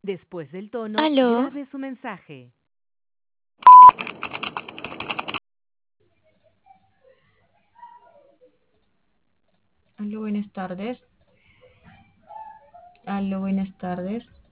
Después del tono, Aló, grabe su mensaje. Aló, buenas tardes. Aló, buenas tardes.